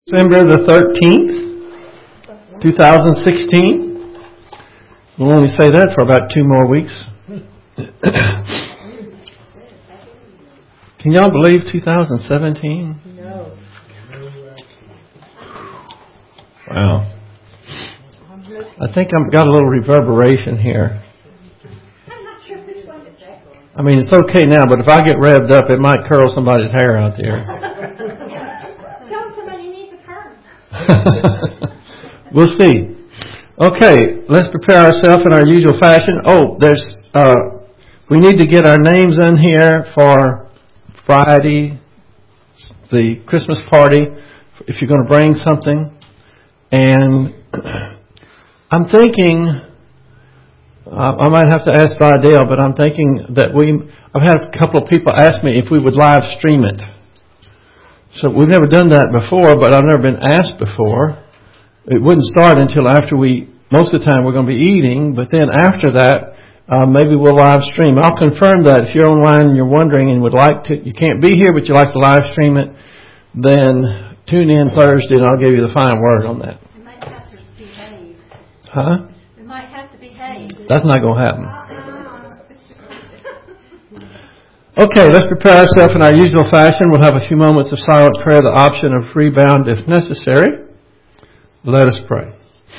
December the 13th, 2016. We'll only say that for about 2 more weeks. Can y'all believe 2017? No. Wow. I think I've got a little reverberation here. I'm not sure which one to check on. I mean, it's okay now, but if I get revved up, it might curl somebody's hair out there. Tell somebody needs a perm. We'll see. Okay, let's prepare ourselves in our usual fashion. We need to get our names in here for Friday, the Christmas party, if you're going to bring something. And I'm thinking, I might have to ask Vidal, but I'm thinking that I've had a couple of people ask me if we would live stream it. So we've never done that before, but I've never been asked before. It wouldn't start until after most of the time we're going to be eating, but then after that, maybe we'll live stream. I'll confirm that. If you're online and you're wondering and would like to, you can't be here, but you like to live stream it, then tune in Thursday and I'll give you the final word on that. We might have to behave. Huh? We might have to behave. That's not going to happen. Okay, let's prepare ourselves in our usual fashion. We'll have a few moments of silent prayer, the option of rebound if necessary. Let us pray.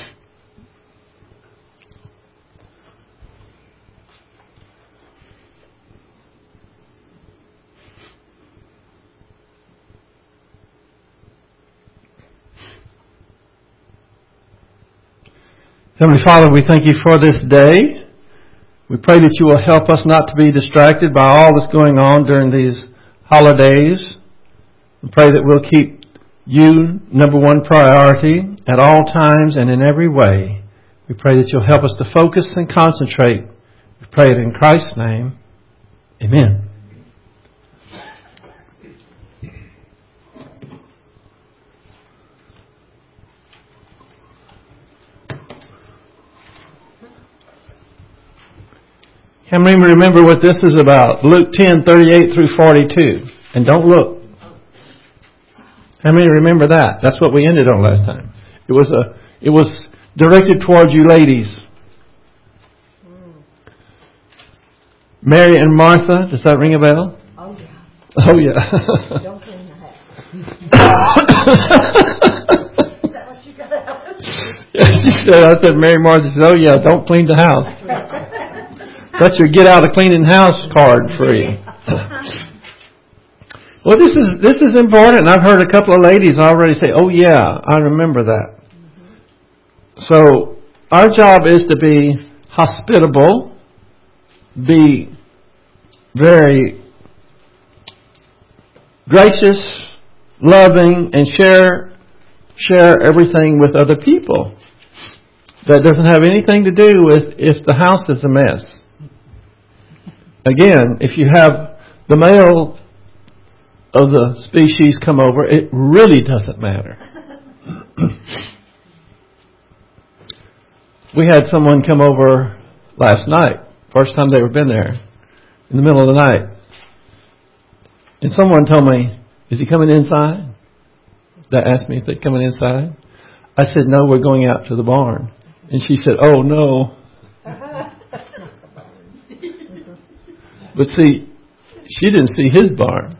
Heavenly Father, we thank you for this day. We pray that you will help us not to be distracted by all that's going on during these holidays. We pray that we'll keep you number one priority at all times and in every way. We pray that you'll help us to focus and concentrate. We pray it in Christ's name. Amen. How many remember what this is about? Luke 10:38 through 42. And don't look. How many remember that? That's what we ended on last time. It was directed towards you ladies. Mary and Martha, does that ring a bell? Oh, yeah. Oh, yeah. Don't clean the house. Is that what you got out of it? I said, Mary Martha said, oh, yeah, don't clean the house. That's your get out of cleaning house card free. Well, this is important. I've heard a couple of ladies already say, oh, yeah, I remember that. So our job is to be hospitable, be very gracious, loving, and share everything with other people. That doesn't have anything to do with if the house is a mess. Again, if you have the male of the species come over, it really doesn't matter. We had someone come over last night, first time they've ever been there, in the middle of the night. And someone told me, is he coming inside? They asked me if they're coming inside. I said, no, we're going out to the barn. And she said, oh, no. But see, she didn't see his barn.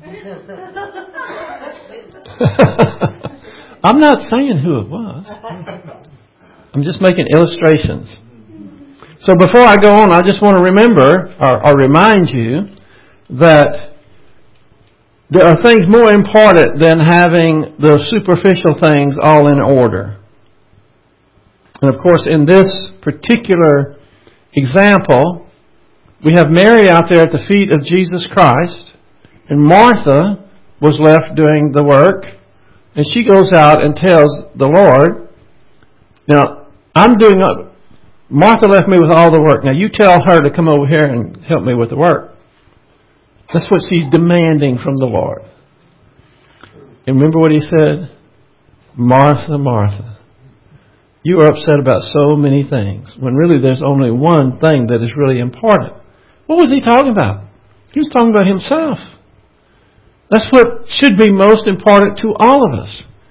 I'm not saying who it was. I'm just making illustrations. So before I go on, I just want to remember or remind you that there are things more important than having the superficial things all in order. And of course, in this particular example, we have Mary out there at the feet of Jesus Christ, and Martha was left doing the work, and she goes out and tells the Lord, now, Martha left me with all the work. Now, you tell her to come over here and help me with the work. That's what she's demanding from the Lord. And remember what he said? Martha, Martha, you are upset about so many things, when really there's only one thing that is really important. What was he talking about? He was talking about himself. That's what should be most important to all of us.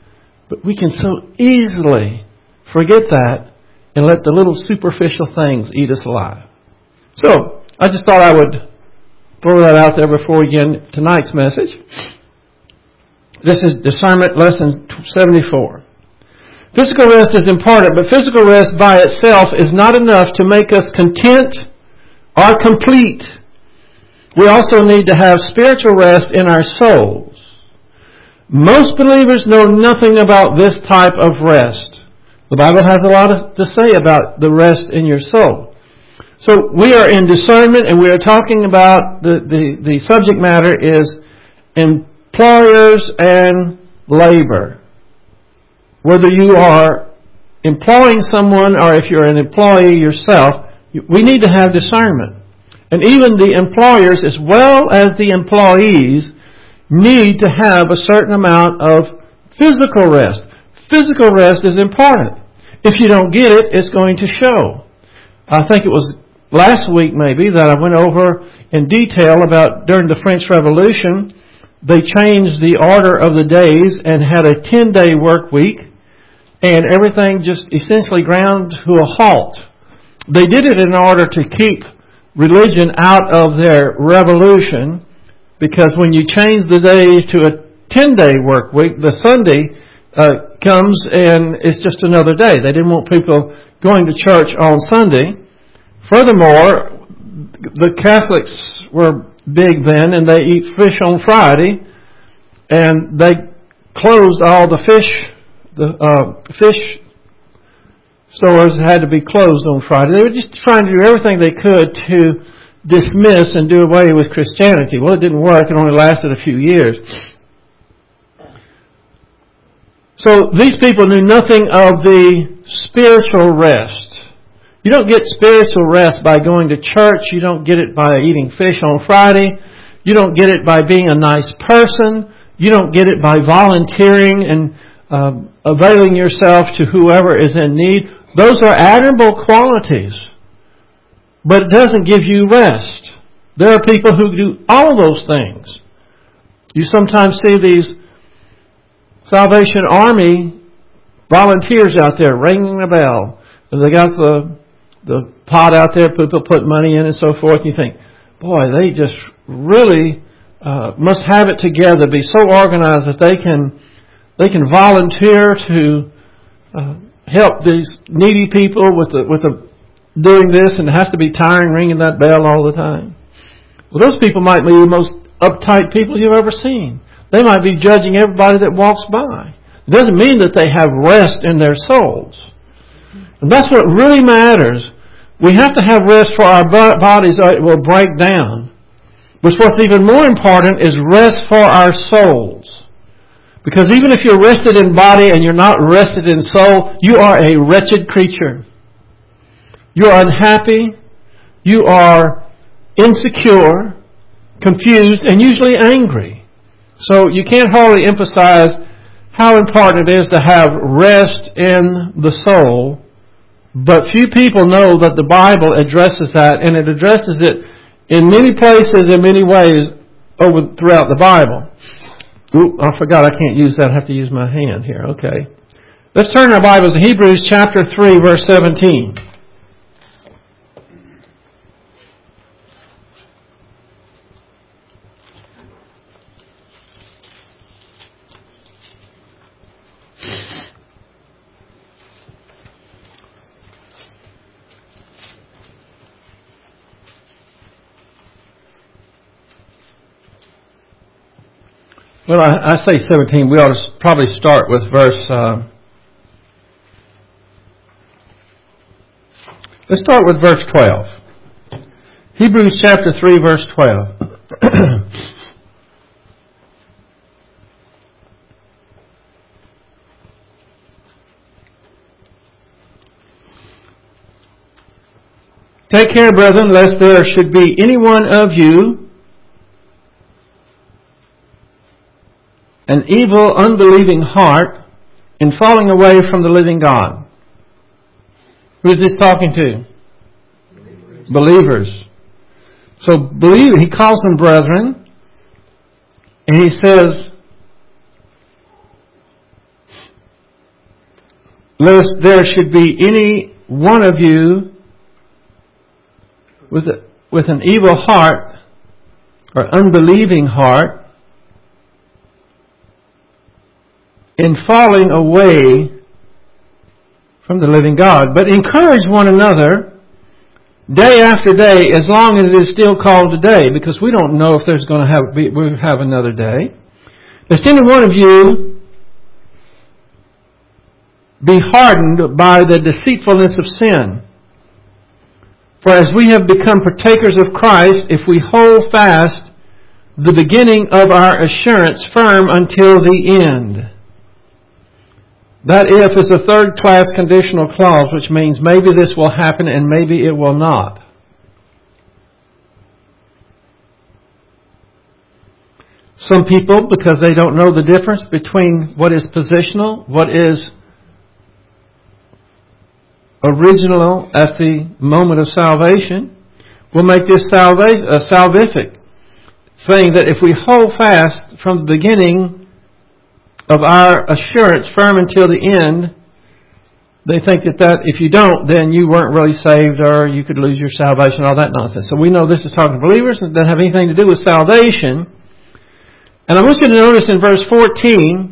But we can so easily forget that and let the little superficial things eat us alive. So, I just thought I would throw that out there before we begin tonight's message. This is Discernment Lesson 74. Physical rest is important, but physical rest by itself is not enough to make us content or complete. We also need to have spiritual rest in our souls. Most believers know nothing about this type of rest. The Bible has a lot to say about the rest in your soul. So we are in discernment, and we are talking about the subject matter is employers and labor. Whether you are employing someone or if you're an employee yourself, we need to have discernment. And even the employers as well as the employees need to have a certain amount of physical rest. Physical rest is important. If you don't get it, it's going to show. I think it was last week maybe that I went over in detail about during the French Revolution, they changed the order of the days and had a 10-day work week, and everything just essentially ground to a halt. They did it in order to keep religion out of their revolution, because when you change the day to a 10-day work week, the Sunday comes and it's just another day. They didn't want people going to church on Sunday. Furthermore, the Catholics were big then, and they eat fish on Friday, and they closed all the fish stores had to be closed on Friday. They were just trying to do everything they could to dismiss and do away with Christianity. Well, it didn't work. It only lasted a few years. So these people knew nothing of the spiritual rest. You don't get spiritual rest by going to church. You don't get it by eating fish on Friday. You don't get it by being a nice person. You don't get it by volunteering and availing yourself to whoever is in need. Those are admirable qualities, but it doesn't give you rest. There are people who do all those things. You sometimes see these Salvation Army volunteers out there ringing the bell. They got the pot out there, people put money in and so forth. You think, boy, they just really must have it together, be so organized that they can volunteer to help these needy people with the doing this, and it has to be tiring ringing that bell all the time. Well, those people might be the most uptight people you've ever seen. They might be judging everybody that walks by. It doesn't mean that they have rest in their souls. And that's what really matters. We have to have rest for our bodies or it will break down. But what's even more important is rest for our souls. Because even if you're rested in body and you're not rested in soul, you are a wretched creature. You're unhappy. You are insecure, confused, and usually angry. So you can't hardly emphasize how important it is to have rest in the soul. But few people know that the Bible addresses that, and it addresses it in many places, in many ways, throughout the Bible. Ooh, I forgot I can't use that. I have to use my hand here. Okay. Let's turn our Bibles to Hebrews chapter 3, verse 17. Well, I say 17. We ought to probably start with verse... let's start with verse 12. Hebrews chapter 3, verse 12. Take care, brethren, lest there should be any one of you an evil, unbelieving heart in falling away from the living God. Who is this talking to? Believers. So he calls them brethren, and he says, lest there should be any one of you with an evil heart or unbelieving heart in falling away from the living God. But encourage one another day after day, as long as it is still called today, because we don't know if there's going to we'll have another day. Lest any one of you be hardened by the deceitfulness of sin. For as we have become partakers of Christ, if we hold fast the beginning of our assurance firm until the end. That if is a third-class conditional clause, which means maybe this will happen and maybe it will not. Some people, because they don't know the difference between what is positional, what is original at the moment of salvation, will make this salvific, saying that if we hold fast from the beginning of our assurance firm until the end, they think that if you don't, then you weren't really saved or you could lose your salvation, all that nonsense. So we know this is talking to believers and doesn't have anything to do with salvation. And I want you to notice in verse 14,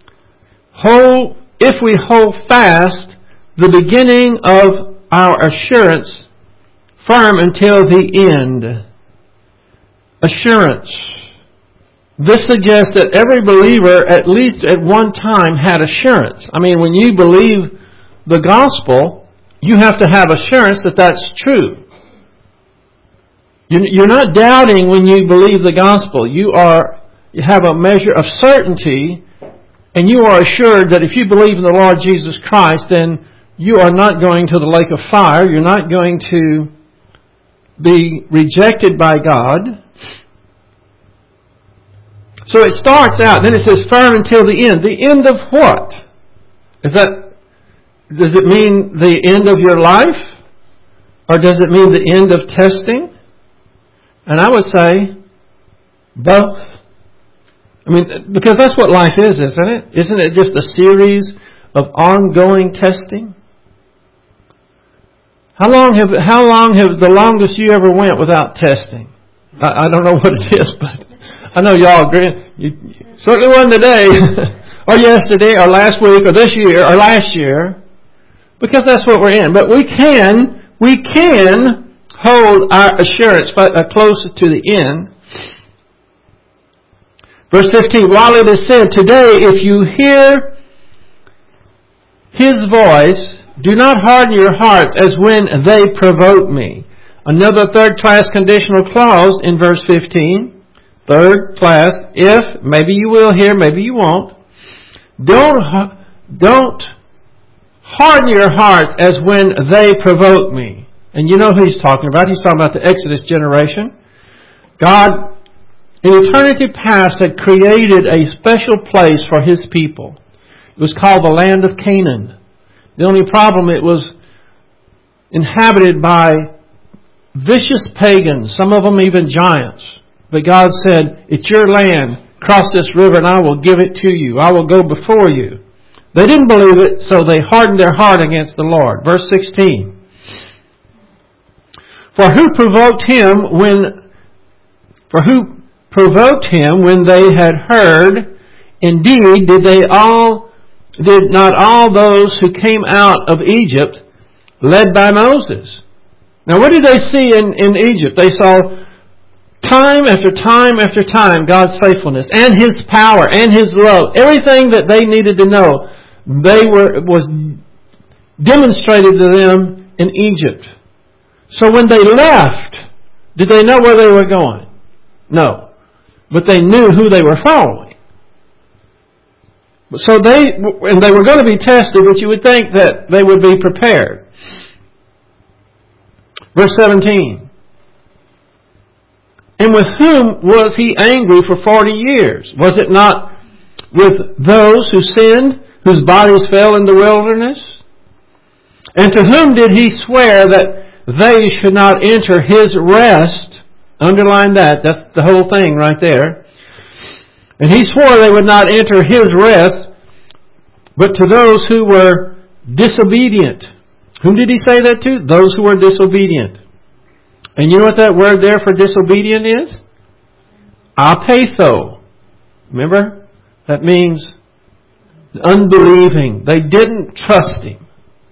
if we hold fast the beginning of our assurance firm until the end. Assurance. This suggests that every believer, at least at one time, had assurance. I mean, when you believe the gospel, you have to have assurance that that's true. You're not doubting when you believe the gospel. You have a measure of certainty, and you are assured that if you believe in the Lord Jesus Christ, then you are not going to the lake of fire. You're not going to be rejected by God. So it starts out, then it says firm until the end. The end of what? Does it mean the end of your life? Or does it mean the end of testing? And I would say both. I mean, because that's what life is, isn't it? Isn't it just a series of ongoing testing? How long have the longest you ever went without testing? I don't know what it is, but I know y'all agree. You certainly wasn't today, or yesterday, or last week, or this year, or last year, because that's what we're in. But we can hold our assurance close to the end. Verse 15, while it is said, today if you hear His voice, do not harden your hearts as when they provoke me. Another third-class conditional clause in verse 15. Third class, if, maybe you will hear, maybe you won't. Don't harden your hearts as when they provoke me. And you know who he's talking about. He's talking about the Exodus generation. God, in eternity past, had created a special place for His people. It was called the land of Canaan. The only problem, it was inhabited by vicious pagans, some of them even giants. But God said, it's your land. Cross this river and I will give it to you. I will go before you. They didn't believe it, so they hardened their heart against the Lord. Verse 16. For who provoked him when they had heard? Indeed, did not all those who came out of Egypt led by Moses? Now what did they see in Egypt? They saw time after time after time God's faithfulness and His power and His love. Everything that they needed to know was demonstrated to them in Egypt. So when they left, did they know where they were going? No. But they knew who they were following. So they were going to be tested, but you would think that they would be prepared. Verse 17. And with whom was He angry for 40 years? Was it not with those who sinned, whose bodies fell in the wilderness? And to whom did He swear that they should not enter His rest? Underline that. That's the whole thing right there. And He swore they would not enter His rest, but to those who were disobedient. Whom did he say that to? Those who are disobedient. And you know what that word there for disobedient is? Apatho. Remember? That means unbelieving. They didn't trust Him.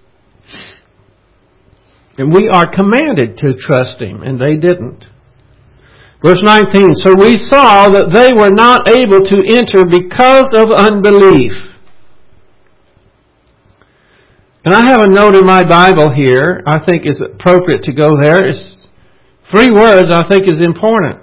And we are commanded to trust Him, and they didn't. Verse 19, so we saw that they were not able to enter because of unbelief. And I have a note in my Bible here, I think is appropriate to go there. It's 3 words I think is important.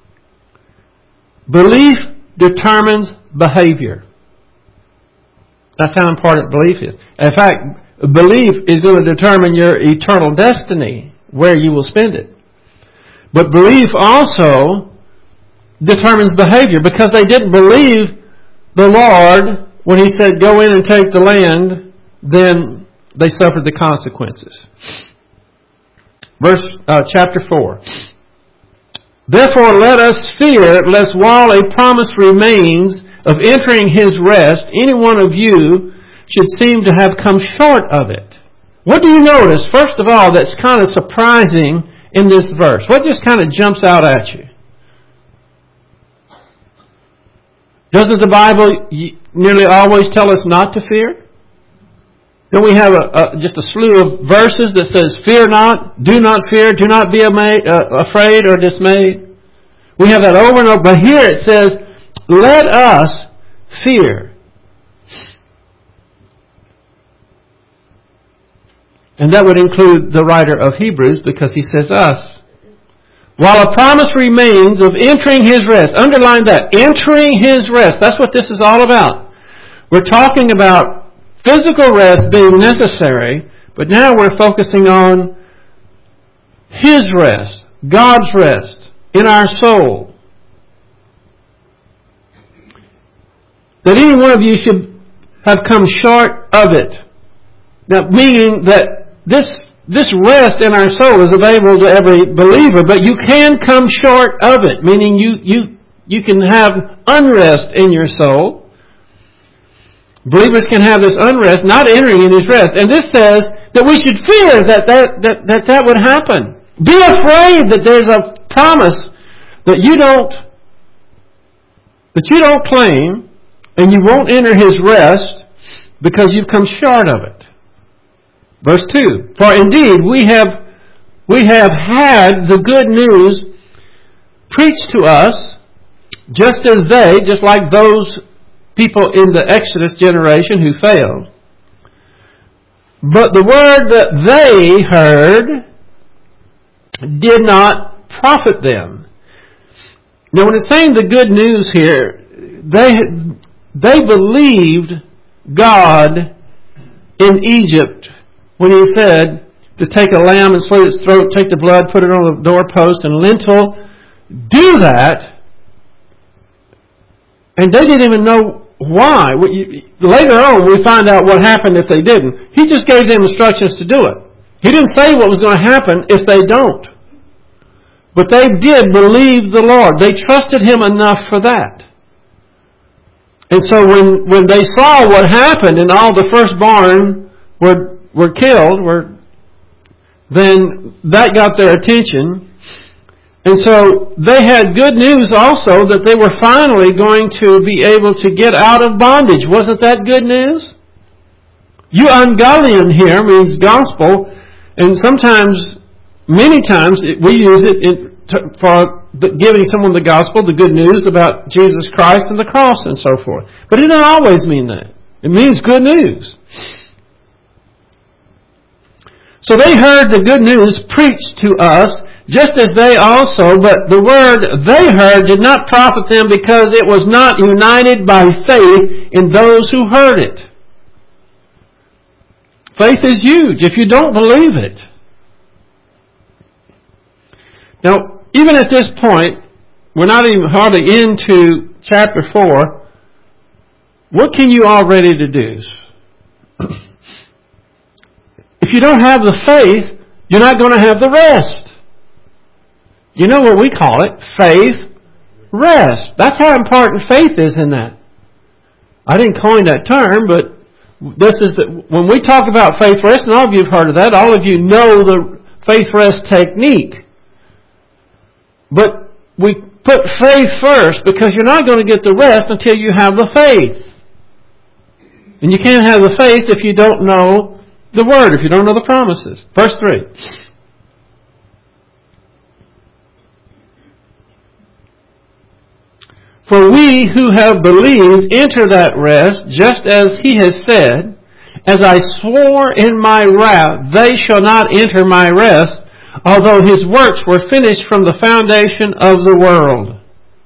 Belief determines behavior. That's how important belief is. In fact, belief is going to determine your eternal destiny, where you will spend it. But belief also determines behavior, because they didn't believe the Lord when He said, go in and take the land, then they suffered the consequences. Chapter 4. Therefore let us fear, lest while a promise remains of entering His rest, any one of you should seem to have come short of it. What do you notice? First of all, that's kind of surprising in this verse. What just kind of jumps out at you? Doesn't the Bible nearly always tell us not to fear? Don't we have just a slew of verses that says, fear not, do not fear, do not be afraid or dismayed? We have that over and over. But here it says, let us fear. And that would include the writer of Hebrews, because he says us. While a promise remains of entering His rest. Underline that. Entering His rest. That's what this is all about. We're talking about physical rest being necessary, but now we're focusing on His rest, God's rest in our soul. That any one of you should have come short of it. Now, meaning that this rest in our soul is available to every believer, but you can come short of it, meaning you can have unrest in your soul. Believers can have this unrest, not entering in His rest. And this says that we should fear that would happen. Be afraid that there's a promise that you don't claim, and you won't enter His rest because you've come short of it. Verse 2, for indeed we have had the good news preached to us, just like those people in the Exodus generation who failed. But the word that they heard did not profit them. Now when it's saying the good news here, they believed God in Egypt when He said to take a lamb and slit its throat, take the blood, put it on the doorpost and lintel. Do that. And they didn't even know why. Later on, we find out what happened if they didn't. He just gave them instructions to do it. He didn't say what was going to happen if they don't. But they did believe the Lord. They trusted Him enough for that. And so when they saw what happened and all the firstborn were killed, then that got their attention. And so they had good news also that they were finally going to be able to get out of bondage. Wasn't that good news? Euangelion here means gospel, and many times, we use it for giving someone the gospel, the good news about Jesus Christ and the cross and so forth. But it doesn't always mean that. It means good news. So they heard the good news preached to us, just as they also, but the word they heard did not profit them because it was not united by faith in those who heard it. Faith is huge if you don't believe it. Now, even at this point, we're not even hardly into chapter 4. What can you all ready to do? If you don't have the faith, you're not going to have the rest. You know what we call it? Faith rest. That's how important faith is in that. I didn't coin that term, but when we talk about faith rest, and all of you have heard of that, all of you know the faith rest technique. But we put faith first because you're not going to get the rest until you have the faith. And you can't have the faith if you don't know the Word, if you don't know the promises. Verse 3. For we who have believed enter that rest, just as He has said, as I swore in my wrath, they shall not enter my rest, although His works were finished from the foundation of the world.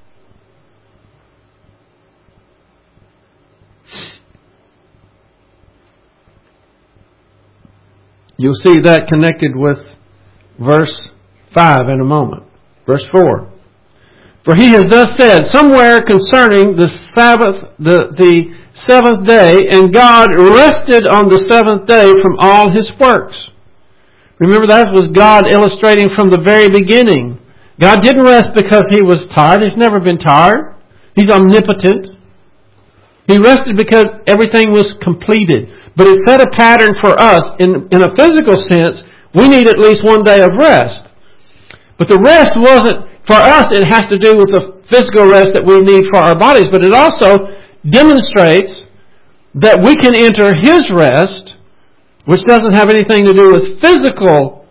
You'll see that connected with verse 5 in a moment. Verse 4. For He has thus said, somewhere concerning the Sabbath, the seventh day, and God rested on the seventh day from all His works. Remember, that was God illustrating from the very beginning. God didn't rest because He was tired. He's never been tired. He's omnipotent. He rested because everything was completed. But it set a pattern for us. In a physical sense, we need at least one day of rest. But the rest wasn't, for us, it has to do with the physical rest that we need for our bodies. But it also demonstrates that we can enter His rest, which doesn't have anything to do with physical,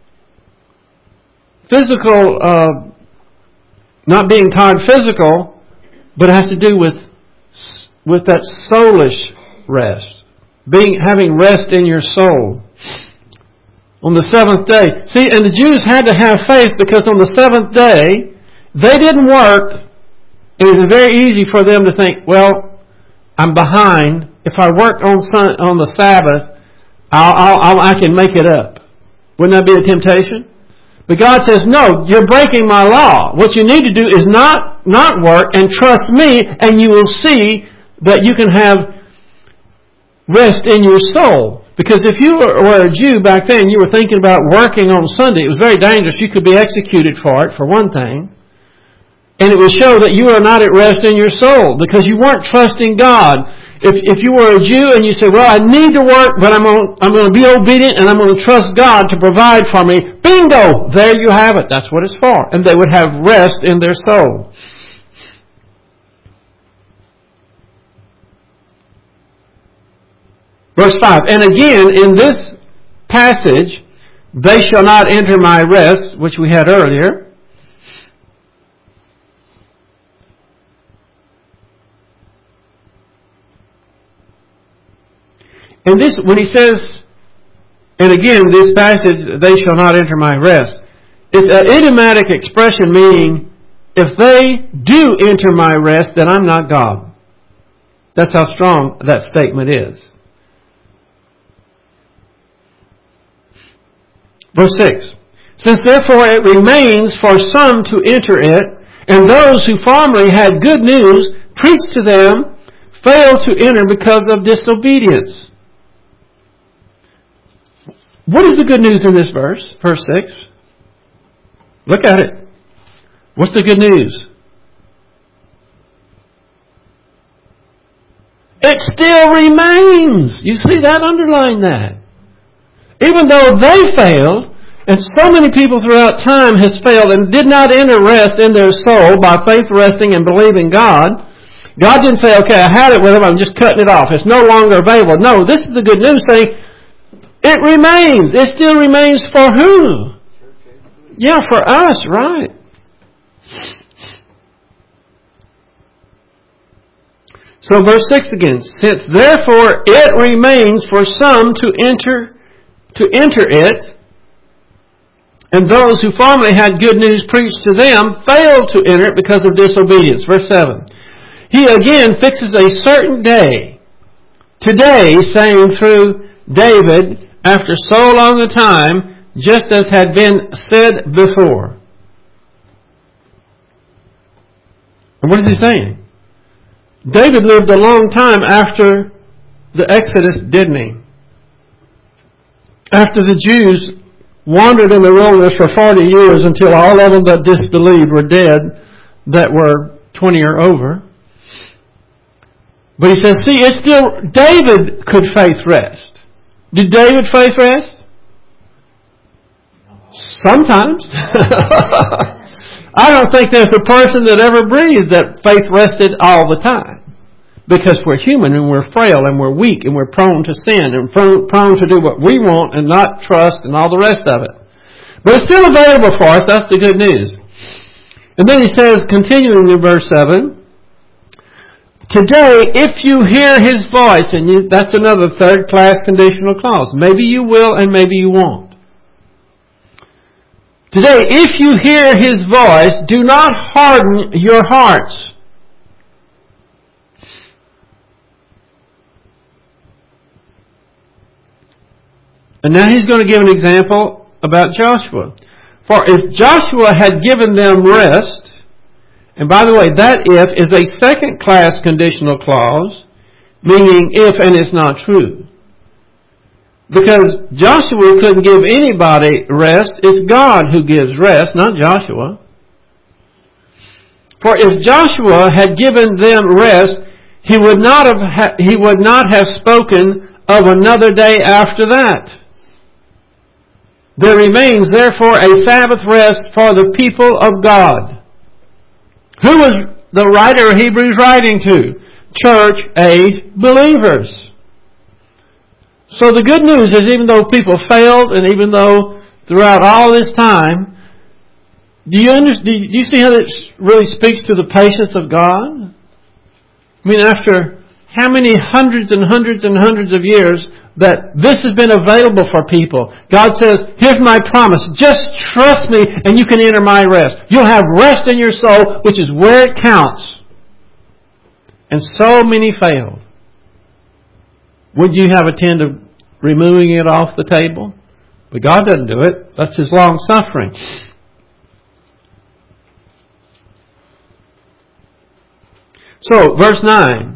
not being tired physical, but it has to do with that soulish rest. Having rest in your soul. On the seventh day. See, and the Jews had to have faith because on the seventh day, they didn't work. It was very easy for them to think, well, I'm behind. If I work on the Sabbath, I can make it up. Wouldn't that be a temptation? But God says, no, you're breaking my law. What you need to do is not work and trust me, and you will see that you can have rest in your soul. Because if you were a Jew back then, you were thinking about working on Sunday, it was very dangerous. You could be executed for it, for one thing. And it would show that you are not at rest in your soul because you weren't trusting God. If you were a Jew and you said, well, I need to work, but I'm going to be obedient and I'm going to trust God to provide for me. Bingo! There you have it. That's what it's for. And they would have rest in their soul. Verse 5, and again, in this passage, they shall not enter my rest, which we had earlier. And this, when he says, and again, this passage, they shall not enter my rest, it's an idiomatic expression meaning, if they do enter my rest, then I'm not God. That's how strong that statement is. Verse 6. Since therefore it remains for some to enter it, and those who formerly had good news preached to them failed to enter because of disobedience. What is the good news in this verse? Verse 6. Look at it. What's the good news? It still remains. You see that? Underline that. Even though they failed, and so many people throughout time has failed and did not enter rest in their soul by faith resting and believing God, God didn't say, okay, I had it with them, I'm just cutting it off. It's no longer available. No, this is the good news saying, it remains. It still remains for who? Yeah, for us, right. So verse 6 again. Since therefore it remains for some to enter it, and those who formerly had good news preached to them failed to enter it because of disobedience. Verse 7. He again fixes a certain day, today, saying through David, after so long a time, just as had been said before. And what is he saying? David lived a long time after the Exodus, didn't he? After the Jews wandered in the wilderness for 40 years until all of them that disbelieved were dead, that were 20 or over. But he says, see, it's still, David could faith rest. Did David faith rest? Sometimes. I don't think there's a person that ever breathed that faith rested all the time. Because we're human and we're frail and we're weak and we're prone to sin and prone to do what we want and not trust and all the rest of it. But it's still available for us. That's the good news. And then he says, continuing in verse 7, today, if you hear His voice, and that's another third-class conditional clause. Maybe you will and maybe you won't. Today, if you hear His voice, do not harden your hearts. And now he's going to give an example about Joshua. For if Joshua had given them rest, and by the way, that if is a second-class conditional clause, meaning if and it's not true. Because Joshua couldn't give anybody rest. It's God who gives rest, not Joshua. For if Joshua had given them rest, he would not have spoken of another day after that. There remains therefore a Sabbath rest for the people of God. Who was the writer of Hebrews writing to? Church age believers. So the good news is, even though people failed, and even though throughout all this time, do you see how this really speaks to the patience of God? I mean, after how many hundreds and hundreds and hundreds of years that this has been available for people, God says, here's my promise. Just trust me and you can enter my rest. You'll have rest in your soul, which is where it counts. And so many failed. Would you have a tend of removing it off the table? But God doesn't do it. That's His long suffering. So, verse 9.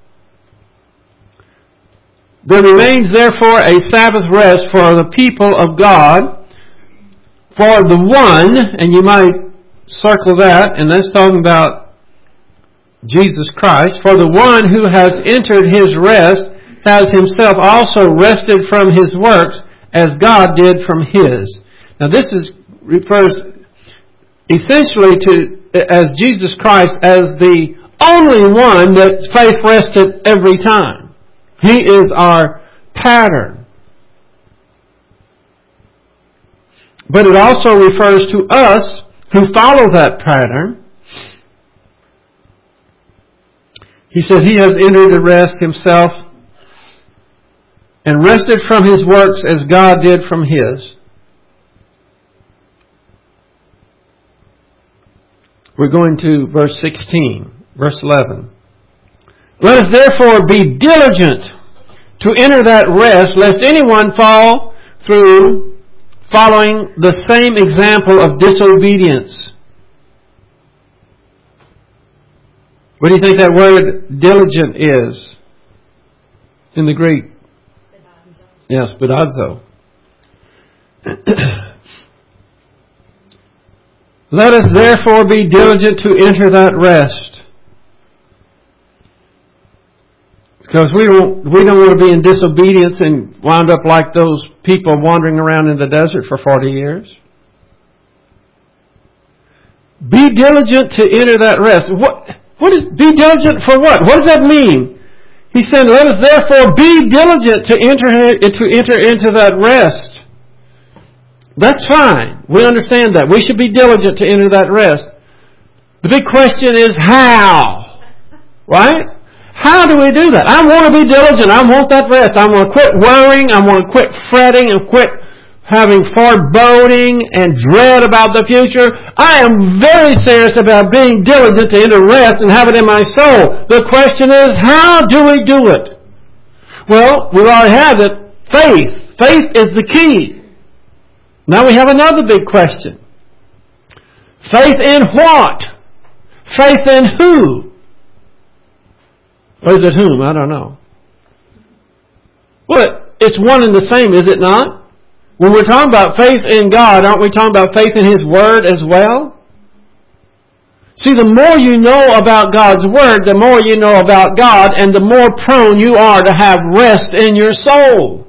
There remains therefore a Sabbath rest for the people of God, for the one, and you might circle that, and that's talking about Jesus Christ, for the one who has entered His rest has himself also rested from his works as God did from His. Now this refers essentially to as Jesus Christ as the only one that faith rested every time. He is our pattern. But it also refers to us who follow that pattern. He says He has entered the rest Himself and rested from His works as God did from His. We're going to verse 16, verse 11. Let us therefore be diligent to enter that rest, lest anyone fall through following the same example of disobedience. What do you think that word diligent is in the Greek? Yes, spidazo. Let us therefore be diligent to enter that rest. Because we don't want to be in disobedience and wind up like those people wandering around in the desert for 40 years. Be diligent to enter that rest. What is be diligent for what? What does that mean? He said, let us therefore be diligent to enter into that rest. That's fine. We understand that. We should be diligent to enter that rest. The big question is how? Right? How do we do that? I want to be diligent. I want that rest. I want to quit worrying. I want to quit fretting and quit having foreboding and dread about the future. I am very serious about being diligent to enter rest and have it in my soul. The question is, how do we do it? Well, we already have it. Faith. Faith is the key. Now we have another big question. Faith in what? Faith in who? Or is it whom? I don't know. Well, it's one and the same, is it not? When we're talking about faith in God, aren't we talking about faith in His Word as well? See, the more you know about God's Word, the more you know about God, and the more prone you are to have rest in your soul.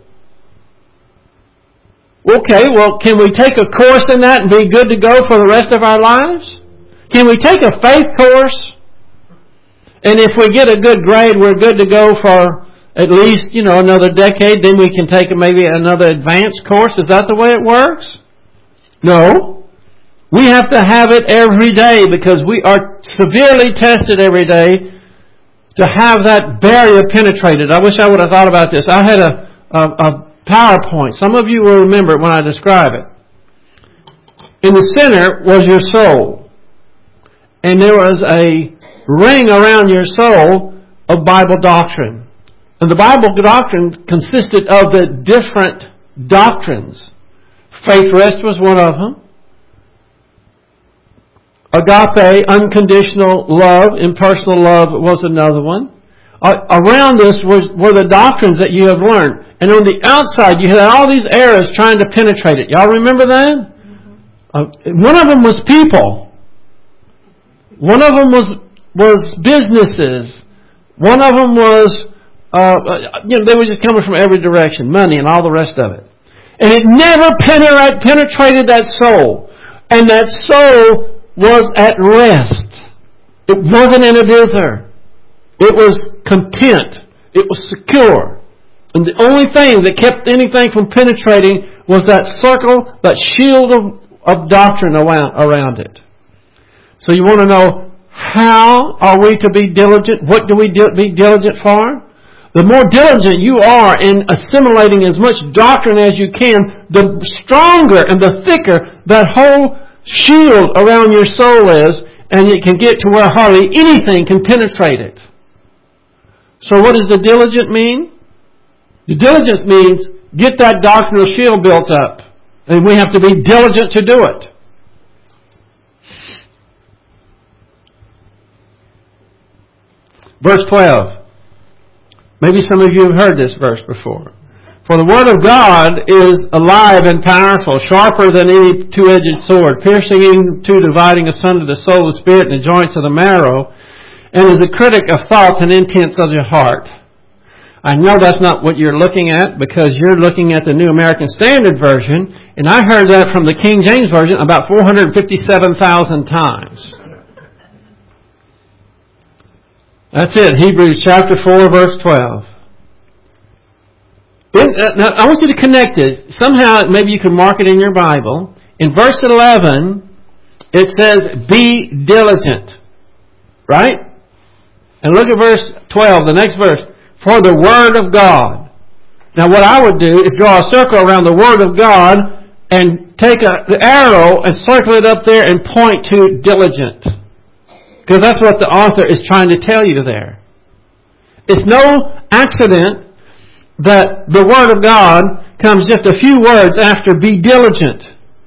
Okay, well, can we take a course in that and be good to go for the rest of our lives? Can we take a faith course? And if we get a good grade, we're good to go for at least, another decade. Then we can take maybe another advanced course. Is that the way it works? No. We have to have it every day because we are severely tested every day to have that barrier penetrated. I wish I would have thought about this. I had a PowerPoint. Some of you will remember it when I describe it. In the center was your soul. And there was a ring around your soul of Bible doctrine. And the Bible doctrine consisted of the different doctrines. Faith rest was one of them. Agape, unconditional love, impersonal love was another one. Around this were the doctrines that you have learned. And on the outside, you had all these arrows trying to penetrate it. Y'all remember that? One of them was people. One of them was businesses. One of them was, they were just coming from every direction. Money and all the rest of it. And it never penetrated that soul. And that soul was at rest. It wasn't in a dither. It was content. It was secure. And the only thing that kept anything from penetrating was that circle, that shield of doctrine around it. So you want to know, how are we to be diligent? What do we be diligent for? The more diligent you are in assimilating as much doctrine as you can, the stronger and the thicker that whole shield around your soul is, and it can get to where hardly anything can penetrate it. So what does the diligent mean? The diligence means get that doctrinal shield built up. And we have to be diligent to do it. Verse 12. Maybe some of you have heard this verse before. For the Word of God is alive and powerful, sharper than any two-edged sword, piercing into dividing asunder the soul, the spirit, and the joints of the marrow, and is a critic of thoughts and intents of your heart. I know that's not what you're looking at because you're looking at the New American Standard Version, and I heard that from the King James Version about 457,000 times. That's it, Hebrews chapter 4, verse 12. Now, I want you to connect this. Somehow, maybe you can mark it in your Bible. In verse 11, it says, be diligent. Right? And look at verse 12, the next verse. For the Word of God. Now what I would do is draw a circle around the Word of God and take the arrow and circle it up there and point to diligent. Because that's what the author is trying to tell you there. It's no accident that the Word of God comes just a few words after be diligent.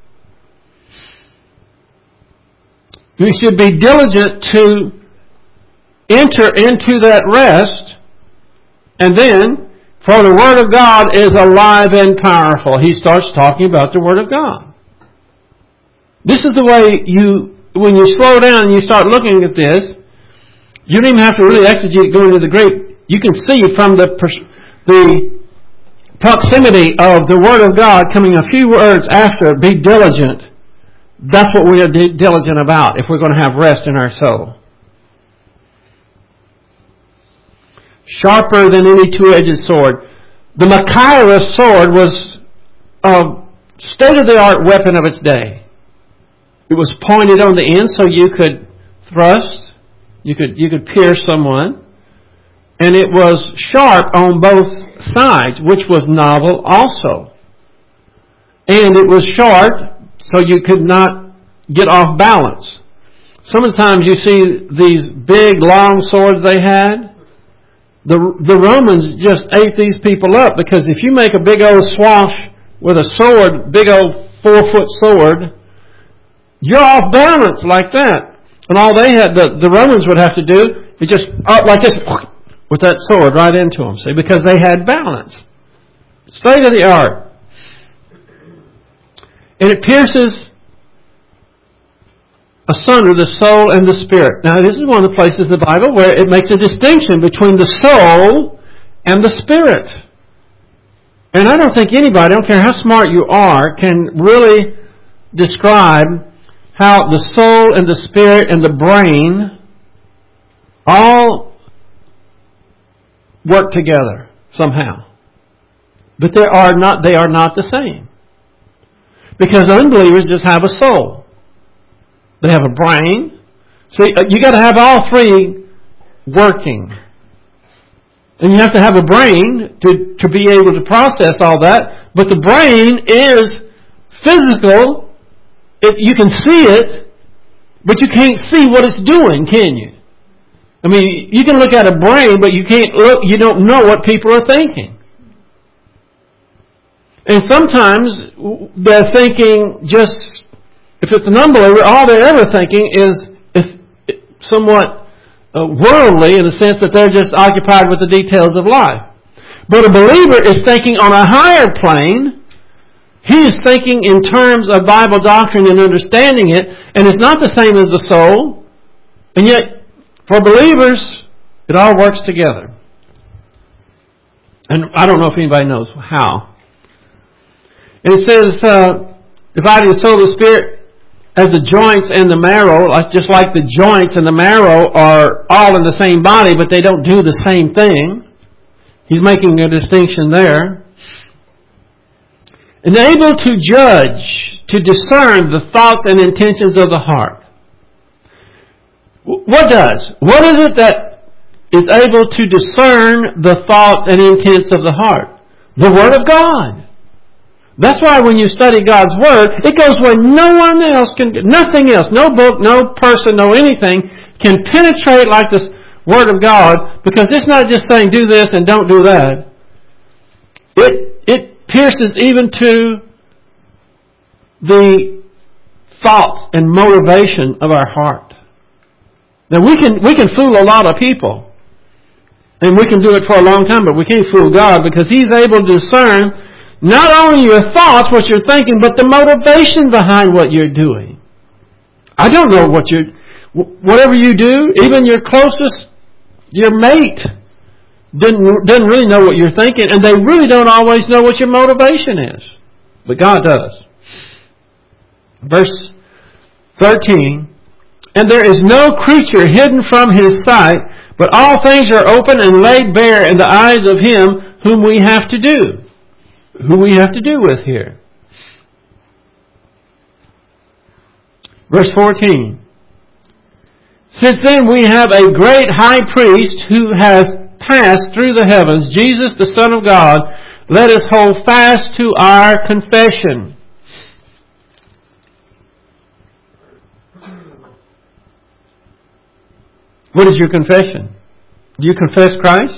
You should be diligent to enter into that rest. And then, for the Word of God is alive and powerful. He starts talking about the Word of God. This is the way when you slow down and you start looking at this, you don't even have to really exegete going into the Greek. You can see from the proximity of the Word of God coming a few words after, be diligent. That's what we are diligent about if we're going to have rest in our soul. Sharper than any two-edged sword. The Machaira sword was a state-of-the-art weapon of its day. It was pointed on the end so you could thrust, you could pierce someone, and it was sharp on both sides, which was novel also. And it was short so you could not get off balance. Sometimes you see these big, long swords they had. The Romans just ate these people up because if you make a big old swash with a sword, big old 4-foot sword, you're off balance like that. And all they had, the Romans would have to do is just up like this with that sword right into them, see, because they had balance. State of the art. And it pierces asunder the soul and the spirit. Now, this is one of the places in the Bible where it makes a distinction between the soul and the spirit. And I don't think anybody, I don't care how smart you are, can really describe how the soul and the spirit and the brain all work together somehow. But they are not the same. Because unbelievers just have a soul. They have a brain. So you got to have all three working. And you have to have a brain to be able to process all that. But the brain is physical. You can see it, but you can't see what it's doing, can you? I mean, you can look at a brain, but you don't know what people are thinking. And sometimes they're thinking just, if it's an unbeliever, all they're ever thinking is somewhat worldly, in the sense that they're just occupied with the details of life. But a believer is thinking on a higher plane. He is thinking in terms of Bible doctrine and understanding it, and it's not the same as the soul. And yet, for believers, it all works together. And I don't know if anybody knows how. And it says, dividing the soul and the spirit as the joints and the marrow, just like the joints and the marrow are all in the same body, but they don't do the same thing. He's making a distinction there. And able to judge, to discern the thoughts and intentions of the heart. What does? What is it that is able to discern the thoughts and intents of the heart? The Word of God. That's why when you study God's Word, it goes where no one else can, nothing else, no book, no person, no anything can penetrate like this Word of God, because it's not just saying do this and don't do that. It pierces even to the thoughts and motivation of our heart. Now we can fool a lot of people, and we can do it for a long time, but we can't fool God, because He's able to discern not only your thoughts, what you're thinking, but the motivation behind what you're doing. I don't know whatever you do, even your closest, your mate, doesn't really know what you're thinking, and they really don't always know what your motivation is. But God does. Verse 13, and there is no creature hidden from His sight, but all things are open and laid bare in the eyes of Him whom we have to do. Who we have to do with here. Verse 14. Since then we have a great high priest who has passed through the heavens, Jesus the Son of God. Let us hold fast to our confession. What is your confession? Do you confess Christ?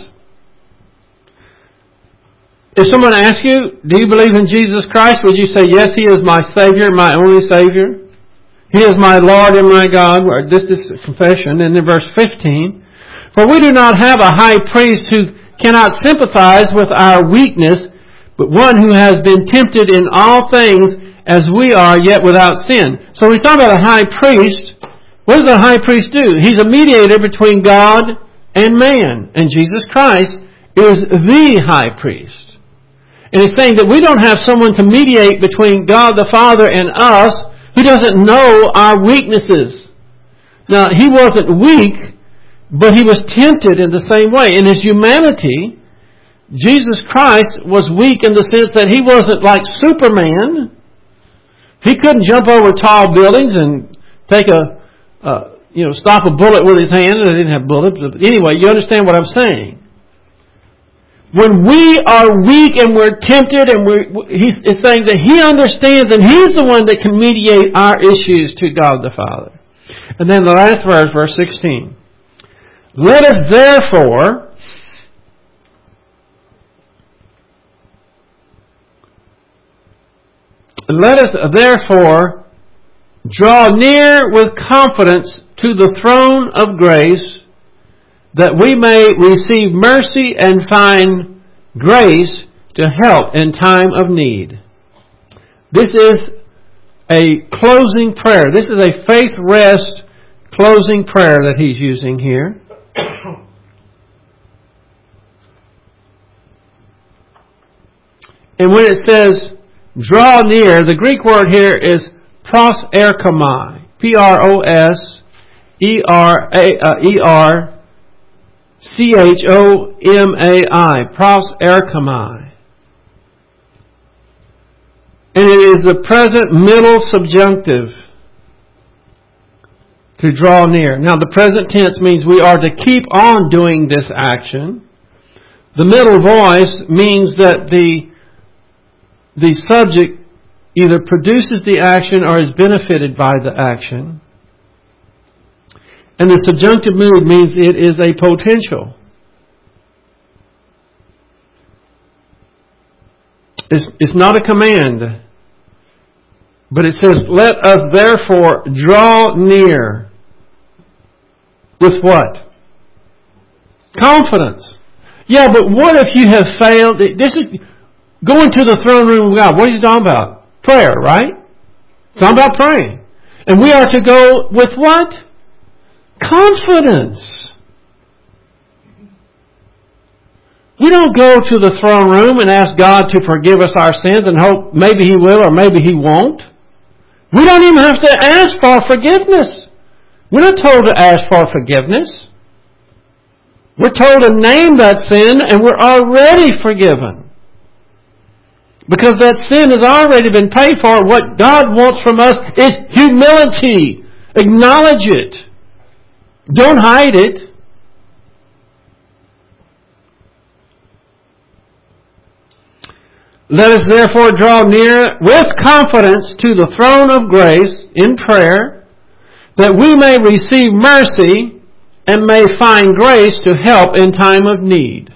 If someone asks you, do you believe in Jesus Christ? Would you say, yes, He is my Savior, my only Savior? He is my Lord and my God. This is a confession. And in verse 15, for we do not have a high priest who cannot sympathize with our weakness, but one who has been tempted in all things as we are, yet without sin. So he's talking about a high priest. What does a high priest do? He's a mediator between God and man. And Jesus Christ is the high priest. And it's saying that we don't have someone to mediate between God the Father and us who doesn't know our weaknesses. Now, He wasn't weak, but He was tempted in the same way. In His humanity, Jesus Christ was weak in the sense that He wasn't like Superman. He couldn't jump over tall buildings and take stop a bullet with His hand. They didn't have bullets. But anyway, you understand what I'm saying. When we are weak and we're tempted, and it's saying that He understands, and He's the one that can mediate our issues to God the Father. And then the last verse, verse 16. Let us therefore draw near with confidence to the throne of grace, that we may receive mercy and find grace to help in time of need. This is a closing prayer. This is a faith rest closing prayer that he's using here. And when it says draw near, the Greek word here is proserchomai. Proserchomai. Proserchomai. And it is the present middle subjunctive to draw near. Now the present tense means we are to keep on doing this action. The middle voice means that the subject either produces the action or is benefited by the action. And the subjunctive mood means it is a potential. It's not a command. But it says, let us therefore draw near. With what? Confidence. Yeah, but what if you have failed? This is going to the throne room of God. What are you talking about? Prayer, right? Talking about praying. And we are to go with what? Confidence. We don't go to the throne room and ask God to forgive us our sins and hope maybe He will or maybe He won't. We don't even have to ask for forgiveness. We're not told to ask for forgiveness. We're told to name that sin and we're already forgiven. Because that sin has already been paid for. What God wants from us is humility. Acknowledge it. Don't hide it. Let us therefore draw near with confidence to the throne of grace in prayer, that we may receive mercy and may find grace to help in time of need.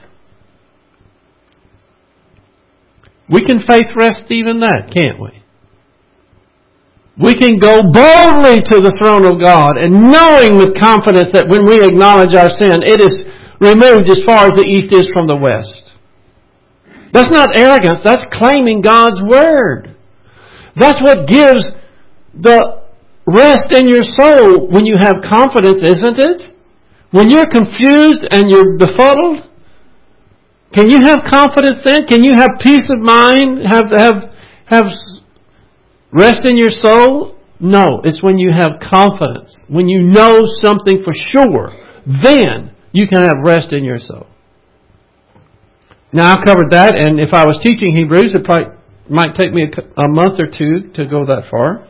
We can faith rest even that, can't we? We can go boldly to the throne of God and knowing with confidence that when we acknowledge our sin, it is removed as far as the east is from the west. That's not arrogance. That's claiming God's Word. That's what gives the rest in your soul when you have confidence, isn't it? When you're confused and you're befuddled, can you have confidence then? Can you have peace of mind? Have rest in your soul? No. It's when you have confidence. When you know something for sure, then you can have rest in your soul. Now, I covered that, and if I was teaching Hebrews, it probably might take me a month or two to go that far.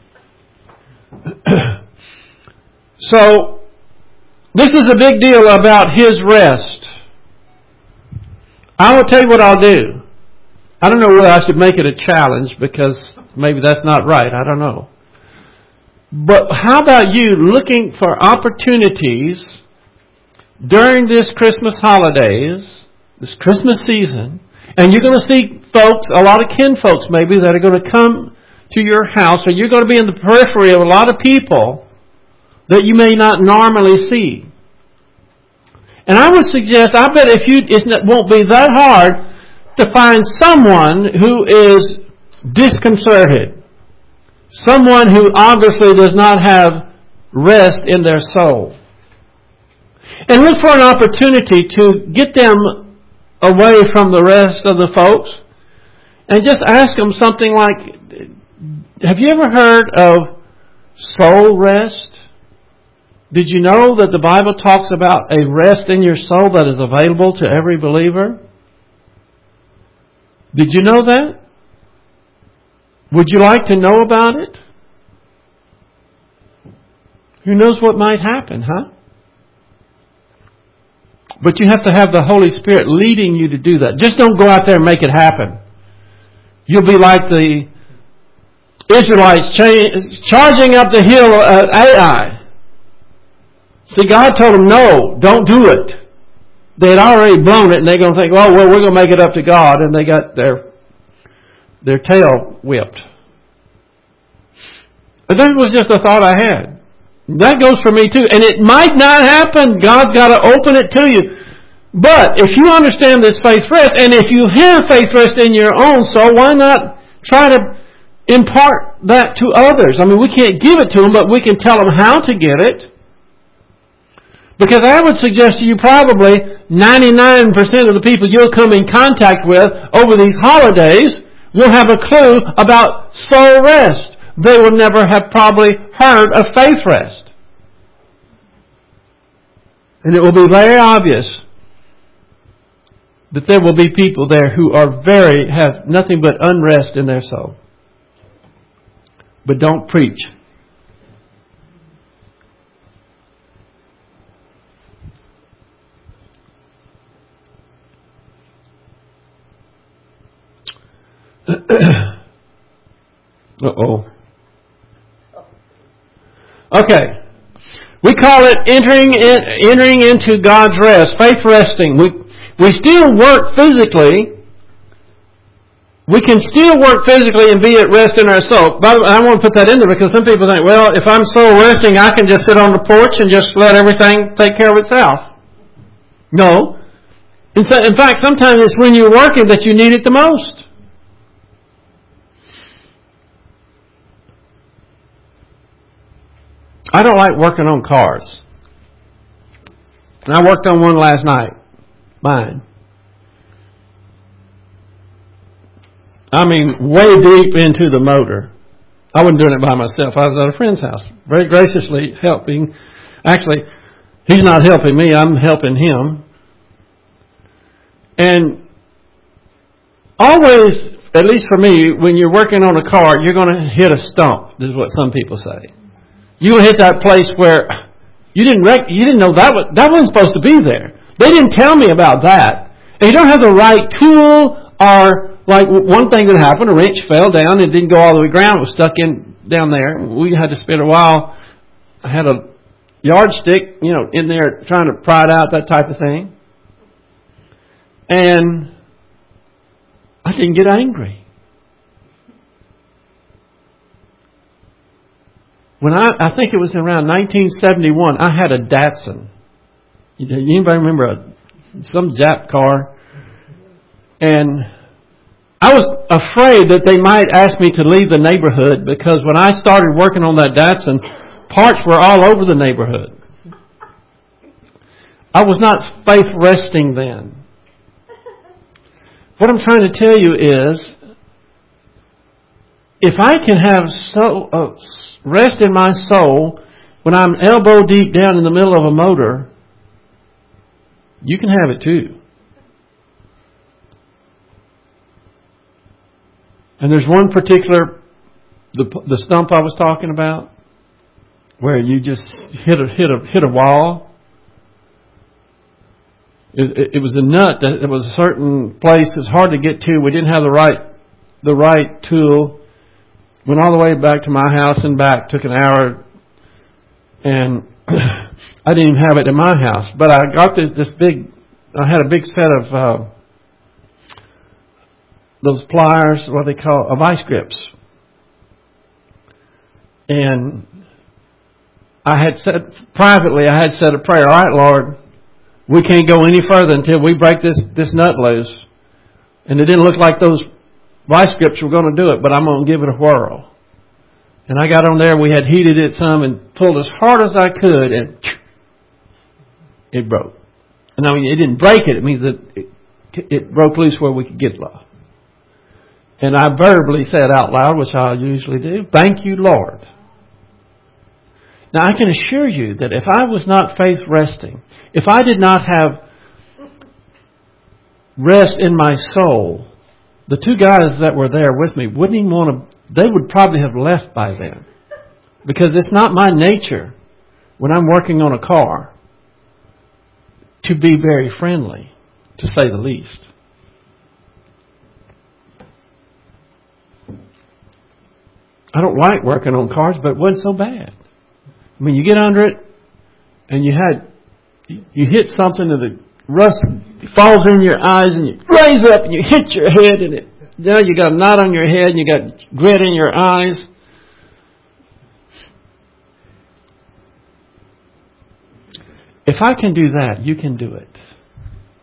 So, this is a big deal about His rest. I will tell you what I'll do. I don't know whether I should make it a challenge, because maybe that's not right. I don't know. But how about you looking for opportunities during this Christmas holidays, this Christmas season, and you're going to see folks, a lot of kin folks maybe, that are going to come to your house, or you're going to be in the periphery of a lot of people that you may not normally see. And I would suggest, I bet it won't be that hard to find someone who is disconcerted. Someone who obviously does not have rest in their soul. And look for an opportunity to get them away from the rest of the folks and just ask them something like, have you ever heard of soul rest? Did you know that the Bible talks about a rest in your soul that is available to every believer? Did you know that? Would you like to know about it? Who knows what might happen, huh? But you have to have the Holy Spirit leading you to do that. Just don't go out there and make it happen. You'll be like the Israelites charging up the hill at Ai. See, God told them, no, don't do it. They had already blown it, and they're going to think, well, we're going to make it up to God, and they got their tail whipped. But that was just a thought I had. That goes for me too. And it might not happen. God's got to open it to you. But if you understand this faith rest, and if you have faith rest in your own soul, why not try to impart that to others. I mean, we can't give it to them, but we can tell them how to get it. Because I would suggest to you probably 99% of the people you'll come in contact with over these holidays will have a clue about soul rest. They will never have probably heard of faith rest. And it will be very obvious that there will be people there who are have nothing but unrest in their soul. But don't preach. Uh-oh. Okay. We call it entering into God's rest, faith resting. We still work physically. We can still work physically and be at rest in our soul. But I want to put that in there because some people think, well, if I'm soul resting, I can just sit on the porch and just let everything take care of itself. No. In fact, sometimes it's when you're working that you need it the most. I don't like working on cars. And I worked on one last night. Mine. I mean, way deep into the motor. I wasn't doing it by myself. I was at a friend's house. Very graciously helping. Actually, he's not helping me. I'm helping him. And always, at least for me, when you're working on a car, you're going to hit a stump. This is what some people say. You'll hit that place where you didn't know that wasn't supposed to be there. They didn't tell me about that. And you don't have the right tool, or like one thing that happened, a wrench fell down and didn't go all the way down. It was stuck down there. We had to spend a while. I had a yardstick, in there trying to pry it out, that type of thing. And I didn't get angry. When I think it was around 1971, I had a Datsun. Anybody remember some Jap car? And I was afraid that they might ask me to leave the neighborhood because when I started working on that Datsun, parts were all over the neighborhood. I was not faith resting then. What I'm trying to tell you is, if I can have rest in my soul when I'm elbow deep down in the middle of a motor, you can have it too. And there's one particular, the stump I was talking about, where you just hit a wall. It was a nut that it was a certain place. It's hard to get to. We didn't have the right tool. Went all the way back to my house and back. Took an hour, and I didn't even have it in my house. But I got I had a big set of those pliers, what they call vice grips, and I had said a prayer. All right, Lord, we can't go any further until we break this nut loose. And it didn't look like those vice grips were going to do it, but I'm going to give it a whirl. And I got on there, we had heated it some and pulled as hard as I could, and it broke. And I mean, it didn't break it. It means that it broke loose where we could get it off. And I verbally said out loud, which I usually do, thank you, Lord. Now, I can assure you that if I was not faith resting, if I did not have rest in my soul, the two guys that were there with me wouldn't even want to, they would probably have left by then. Because it's not my nature, when I'm working on a car, to be very friendly, to say the least. I don't like working on cars, but it wasn't so bad. I mean, you get under it, and you hit something, and the rust falls in your eyes, and you raise up, and you hit your head, and you got a knot on your head, and you got grit in your eyes. If I can do that, you can do it.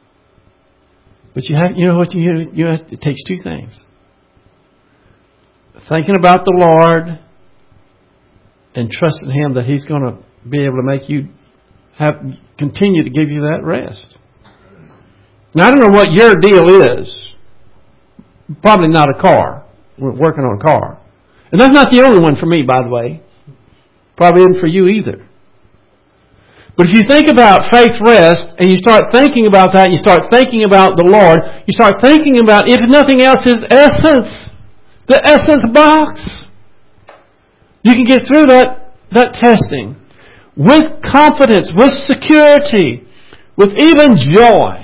But it takes two things. thinking about the Lord and trusting Him that He's going to be able to make you continue to give you that rest. Now, I don't know what your deal is. Probably not a car. We're working on a car. And that's not the only one for me, by the way. Probably isn't for you either. But if you think about faith rest, and you start thinking about that, you start thinking about the Lord, you start thinking about, if nothing else, His essence. The essence box. You can get through that testing with confidence, with security, with even joy.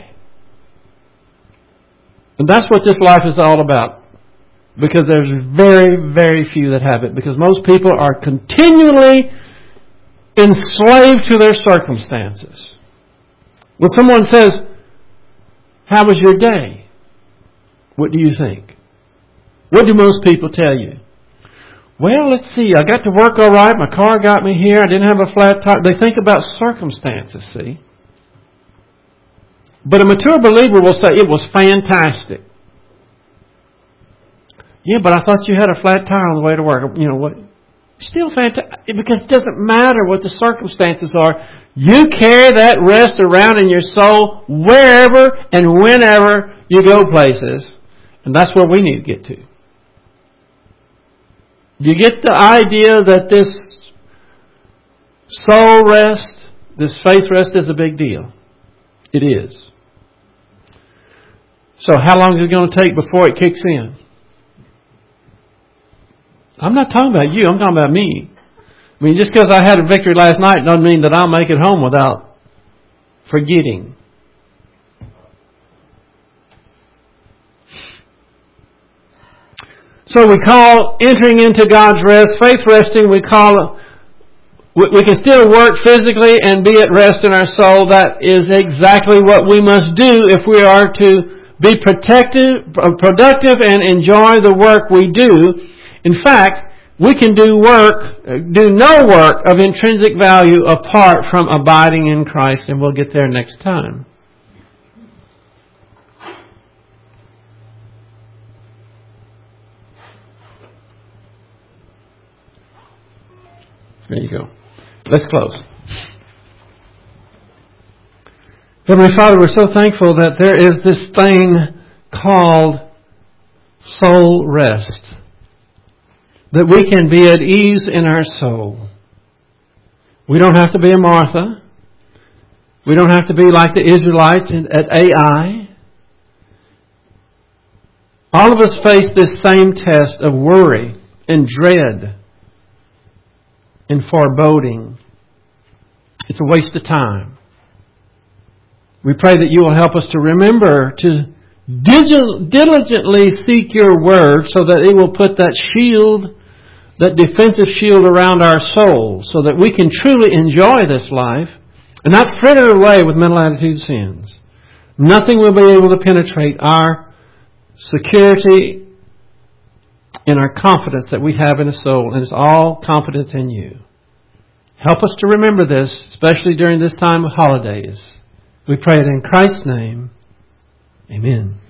And that's what this life is all about. Because there's very, very few that have it. Because most people are continually enslaved to their circumstances. When someone says, "How was your day?" What do you think? What do most people tell you? "Well, let's see, I got to work all right, my car got me here, I didn't have a flat tire." They think about circumstances, see? But a mature believer will say, "It was fantastic." "Yeah, but I thought you had a flat tire on the way to work." You know what? Still fantastic, because it doesn't matter what the circumstances are. You carry that rest around in your soul wherever and whenever you go places. And that's where we need to get to. You get the idea that this soul rest, this faith rest is a big deal. It is. So how long is it going to take before it kicks in? I'm not talking about you. I'm talking about me. I mean, just because I had a victory last night doesn't mean that I'll make it home without forgetting. So we call entering into God's rest, faith resting, we can still work physically and be at rest in our soul. That is exactly what we must do if we are to be productive and enjoy the work we do. In fact, we can do no work of intrinsic value apart from abiding in Christ, and we'll get there next time. There you go. Let's close. Heavenly Father, we're so thankful that there is this thing called soul rest. That we can be at ease in our soul. We don't have to be a Martha. We don't have to be like the Israelites at Ai. All of us face this same test of worry and dread and foreboding. It's a waste of time. We pray that you will help us to remember to diligently seek your word so that it will put that shield, that defensive shield around our soul so that we can truly enjoy this life and not fritter away with mental attitude sins. Nothing will be able to penetrate our security and our confidence that we have in a soul, and it's all confidence in you. Help us to remember this, especially during this time of holidays. We pray it in Christ's name. Amen.